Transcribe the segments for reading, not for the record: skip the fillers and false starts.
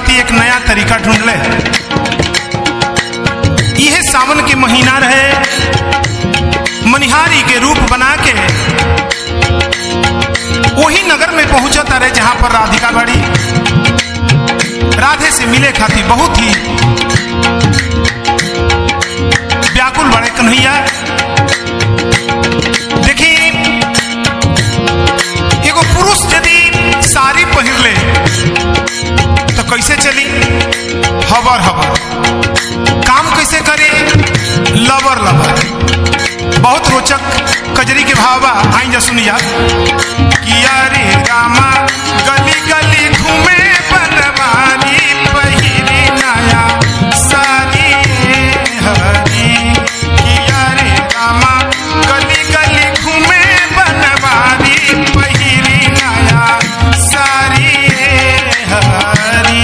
खातिर एक नया तरीका ढूंढ ले। यह सावन के महीना रहे, मनिहारी के रूप बना के वही नगर में पहुंचा तारे जहां पर राधिका बड़ी। राधे से मिले खातिर बहुत ही व्याकुल बड़े कन्हैया। देखी एगो पुरुष यदि साड़ी पहिर ले तो कैसे चली, हबर हबर काम कैसे करे, लबर लबर। बहुत रोचक कजरी के भाव बा, आई जा सुनिया। किया रे रामा गली गली घूमे बनवारी, पहिरी नया साड़ी हरी। किया रे रामा गली गली घूमे बनवारी, पहिरी नया साड़ी हरी।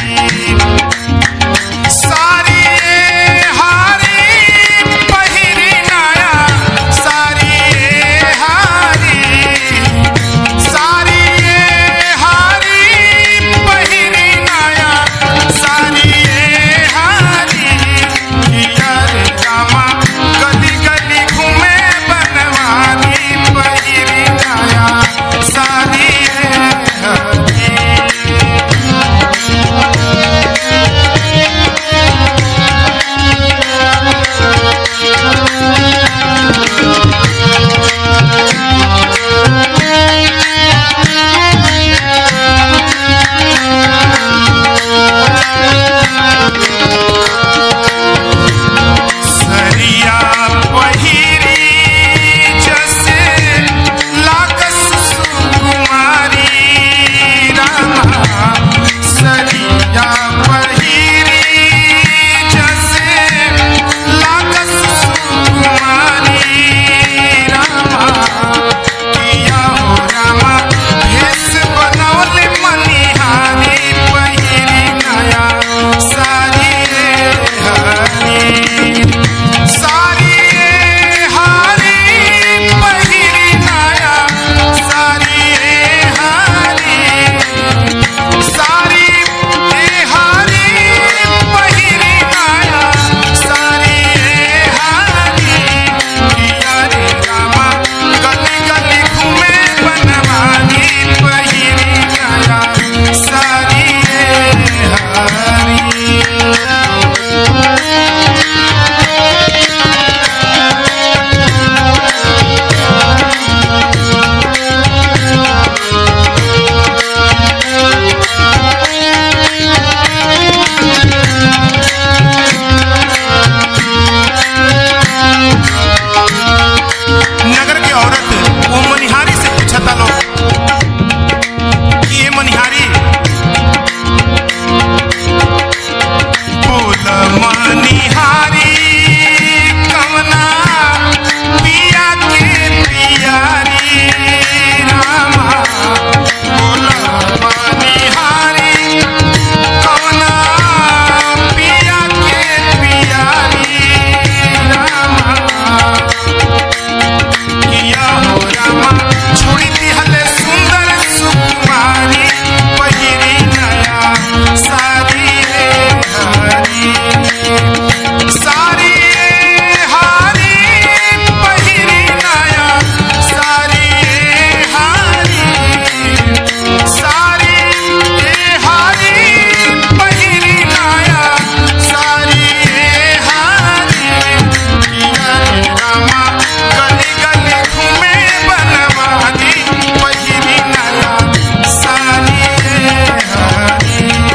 साड़ी हरी पहिरी नया साड़ी हरी। साड़ी हरी पहिरी नया साड़ी हरी। किया रे रामा गली गली घूमे बनवारी, पहिरी नया साड़ी हरी। सरिया पहिरी जैसे लागस सुकुमारी रामा। सरिया पहिरी जैसे लागस सुकुमारी रामा। किया हो रामा भेष बनौले मनिहारी, पहिरी नया साड़ी हरी। साड़ी हरी पहिरी नया साड़ी हरी। साड़ी हरी पहिरी नया साड़ी हरी। किया रे रामा गली गली घूमे बनवारी, पहिरी नया साड़ी हरी। नगर की औरत वो मनिहारी से पूछता लो कि ये मनिहारी बोल मनिहारी कवना पिया के पियारी रामा। बोल मनिहारी कवना पिया के पियारी रामा। किया हो रामा छोड़ी दिहले सुंदर सुकुमारी, पहिरी नया साड़ी हरी। साड़ी हरी पहिरी नया साड़ी हरी। साड़ी हरी पहिरी नया साड़ी हरी। किया रे रामा गली गली घूमे बनवारी, पहिरी नया साड़ी हरी।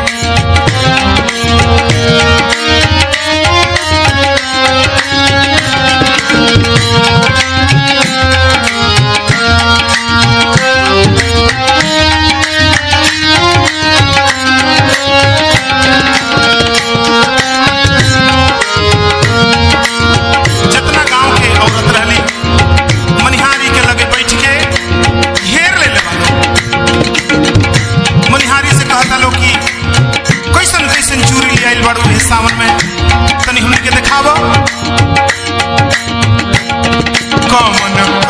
जितना गांव के औरत रहली मनिहारी के लगे बैठ के घेर ले वालो। मनिहारी से कहता लो कि कैसन कैसन चूड़ी ले आइल बाड़ू इस सावन में, तनी हमने के दिखावो। कमन